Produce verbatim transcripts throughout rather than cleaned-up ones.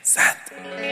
زد.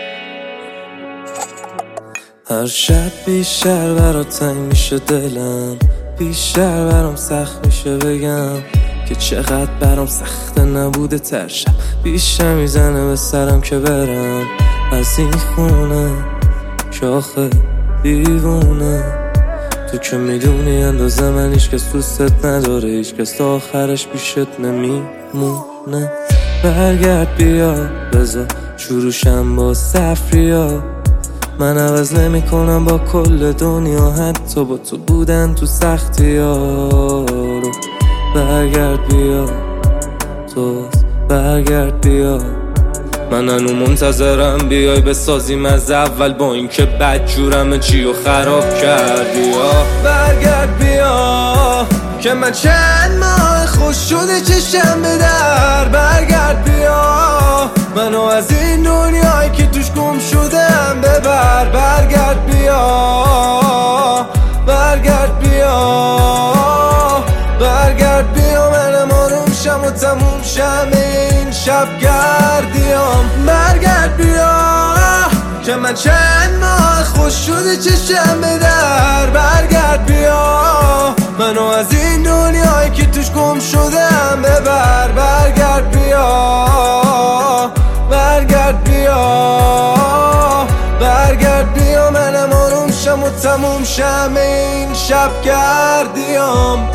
هر شب بیشتر برات تنگ میشه دلم، بیشتر برام سخت میشه بگم که چقدر برام سخته نبوده تر شب. بیشتر میزنه به سرم که برم از این خونه که آخه دیوونه. تو که میدونی اندازه من هیچکس دوستت نداره، هیچکس تا آخرش پیشت نمیمونه. برگرد بیا بذار شروعشم با سفریا، من عوض نمی کنم با کل دنیا، حتی با تو بودن تو سختی ها رو. برگرد بیا تو، برگرد بیا، من هنو منتظرم بیای بسازیم از اول، با اینکه بدجورم چی و خراب کردی. برگرد بیا که من چند ماه خوش شده چشم به در. برگرد بیا منو از این دنیایی که توش گم شدم ببر. برگرد بیا، برگرد بیا، برگرد بیا، منم آروم شم و تموم شم این شب گردیام. برگرد بیا که من چند ماه خوش شده چشم به در. برگرد بیا منو از این دنیایی که توش گم شدم ببر. برگرد بیا، برگرد بیا، برگرد بیا، منم آروم شم و تموم شم این شب گردیام.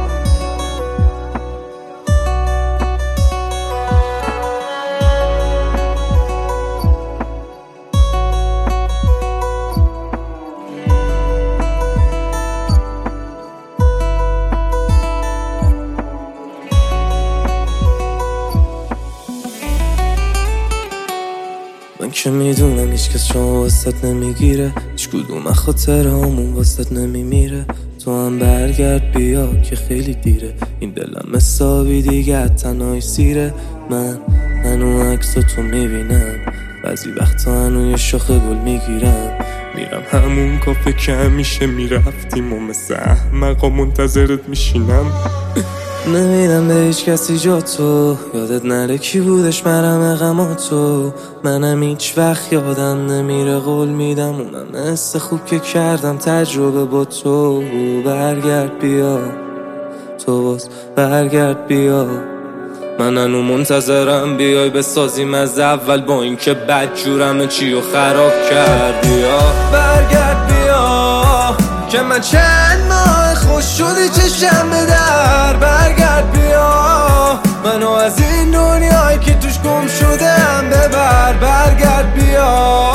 من که میدونم هیچکس شما واسط نمیگیره، هیچ کدوم خاطر همون واسط نمیمیره. تو هم برگرد بیا که خیلی دیره، این دلم حسابی دیگه تنهایی سیره. من هنو عکس تو میبینم، بعضی وقتا هنو یه شاخه گل میگیرم، میرم همون کافه که همیشه میرفتیم و مثل احمقا منتظرت میشینم. نمیدم به هیچ کسی جا تو، یادت نره کی بودش مرهم غماتو. منم هیچ وقت یادم نمیره قول میدم، اونم حس خوب که کردم تجربه با تو. برگرد بیا تو باز، برگرد بیا، من هنو منتظرم بیای بسازیم از اول، با اینکه بدجورم چی و خراب کردی. برگرد بیا که من چند ماه خوش شده چشم به در. برگرد بیا منو از این دنیایی که توش گم شدم ببر. برگرد بیا،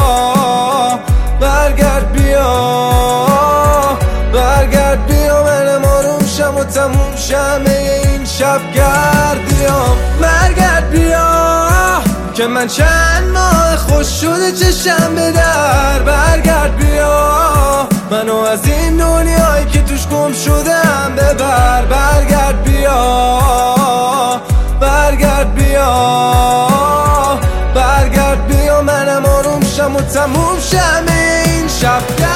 برگرد بیا، برگرد بیا، منم آروم شم و تموم شم این شب گردیام. برگرد بیا که من چند ماه خوش شده چشم به در. برگرد بیا منو از این دنیایی که توش گم شدم ببر. برگرد بیا، برگرد بیا، برگرد بیا، منم آروم شم و تموم شم این شب.